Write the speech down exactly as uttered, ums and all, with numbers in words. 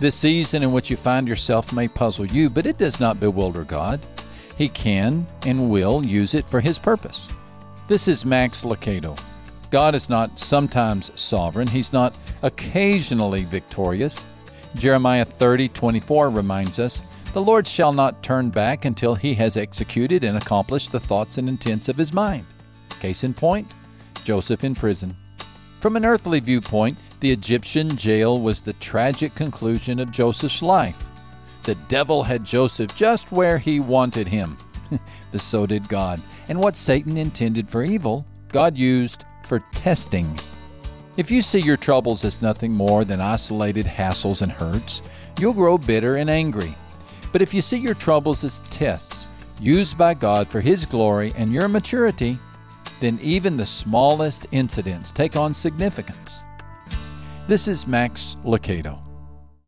This season in which you find yourself may puzzle you, but it does not bewilder God. He can and will use it for His purpose. This is Max Lucado. God is not sometimes sovereign. He's not occasionally victorious. Jeremiah thirty twenty-four reminds us, "The Lord shall not turn back until He has executed and accomplished the thoughts and intents of His mind." Case in point, Joseph in prison. From an earthly viewpoint, the Egyptian jail was the tragic conclusion of Joseph's life. The devil had Joseph just where he wanted him, but so did God. And what Satan intended for evil, God used for testing. If you see your troubles as nothing more than isolated hassles and hurts, you'll grow bitter and angry. But if you see your troubles as tests, used by God for His glory and your maturity, then even the smallest incidents take on significance. This is Max Lucado.